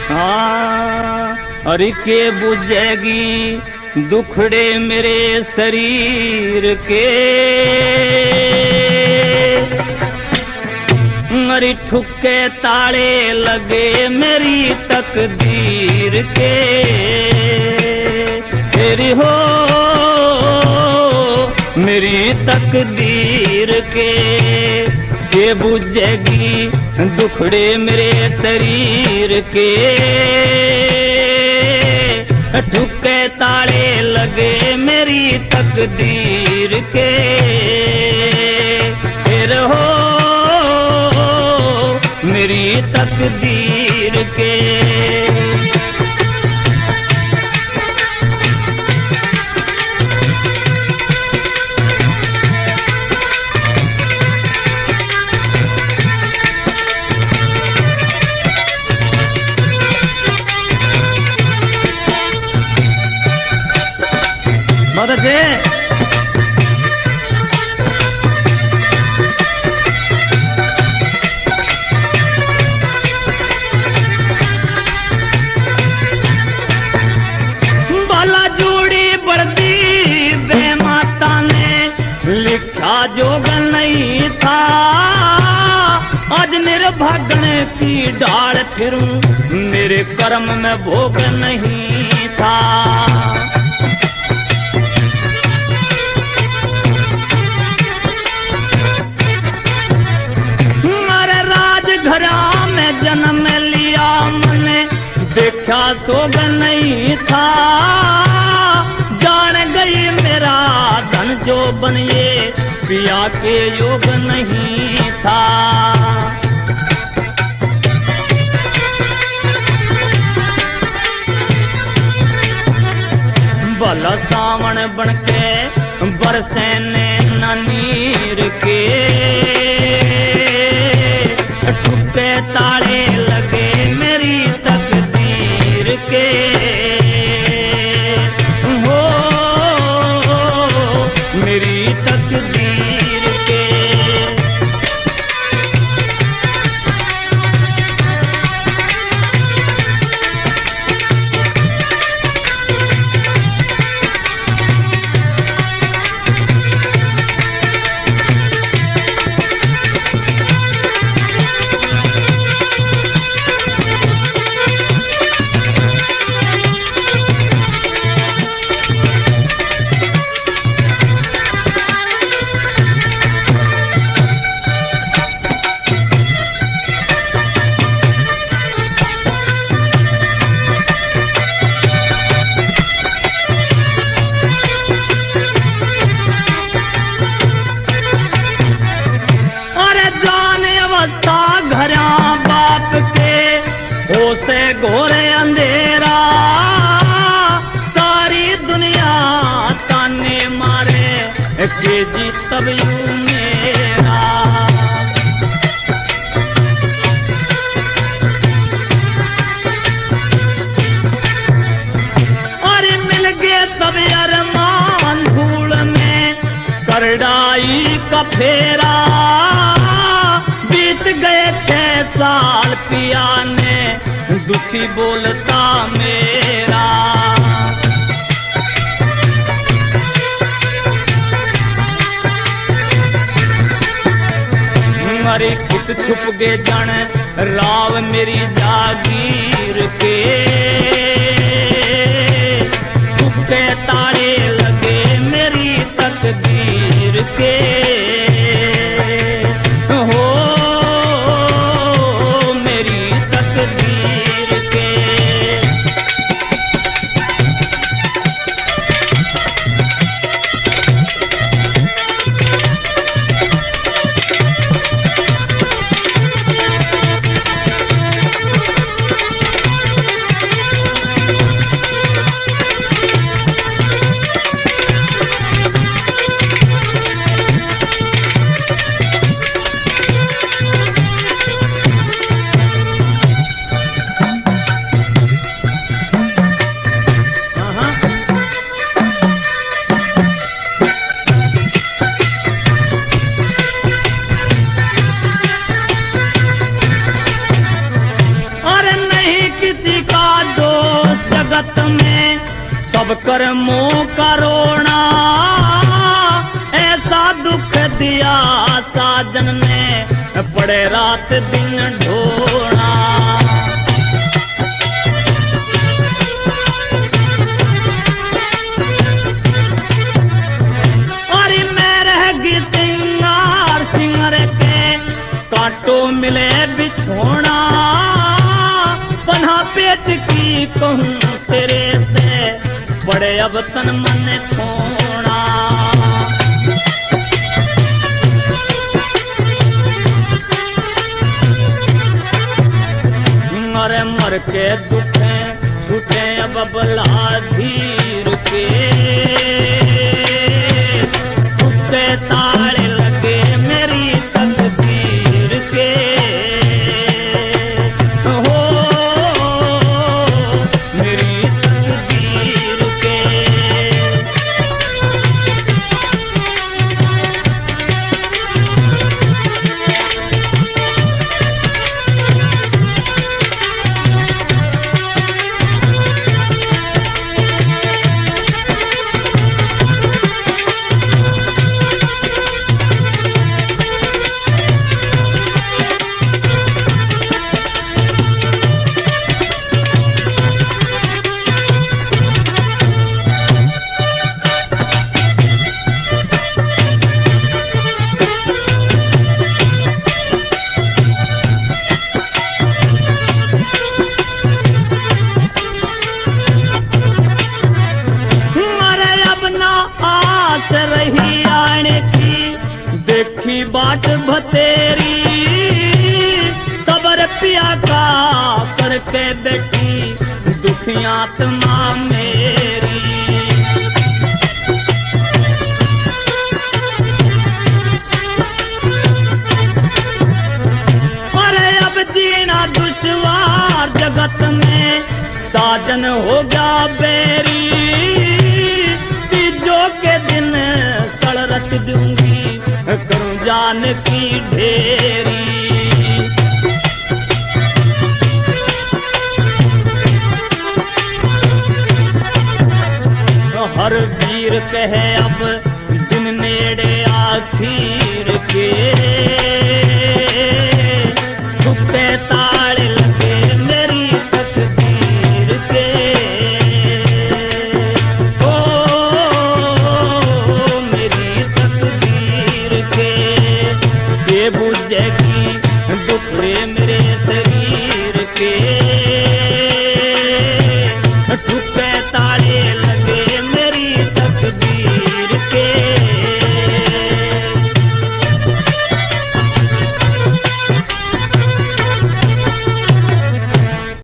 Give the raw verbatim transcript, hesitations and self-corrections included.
हाँ अरे के बुझेगी दुखड़े मेरे शरीर के, अरे ठुके ताले लगे मेरी तकदीर के। तेरी हो मेरी तकदीर के, के बुझेगी दुखड़े मेरे शरीर के, ठुके ताले लगे मेरी तकदीर के। फिर हो मेरी तकदीर के। मदद से बाला जोड़ी वर्दी वे माता ने लिखा जोग नहीं था, आज मेरे भागने की डाल फिरूं मेरे कर्म में भोग नहीं था। घरा में जन्म लिया मैंने देखा सोग नहीं था, जान गई मेरा धन जो बनिए पिया के योग नहीं था। भला सावन बनके बरसे ने नीर के, ठुके ताले लगे मेरी तकदीर के। हो मेरी तकदीर के। घरा बाप के हो से घोरे अंधेरा, सारी दुनिया ताने मारे के जी तब यूं मेरा। अरे मिल गए सब अरमान धूल में करड़ाई का फेरा, बीत गए छह साल पिया ने दुखी बोलता मेरा। मरी खुद छुप गए जन राव मेरी जागीर के, ठुके ताले लगे मेरी तकदीर के। हो अब कर्मों का रोना ऐसा दुख दिया साजन ने पड़े रात दिन ढोना। अरे मैं रहेगी सिंगार सिंगर के कांटों मिले बिछोना। पन्हा पेट की कहूँ तेरे से बड़े अब तन मन खोना। मरे मर के दुखे छूटे अब बला धीर के छूटे ताले लगे मेरी तकदीर के। हो मेरी तकदीर के। आस रही आने की देखी बाट भतेरी। सबर पिया का करके बैठी दुखी आत्मा मेरी। अरे अब जीना दुश्वार जगत में साजन हो गया बेरी। के दिन सड़ रच दूंगी करूं जान की ढेरी। हर वीर कहे अब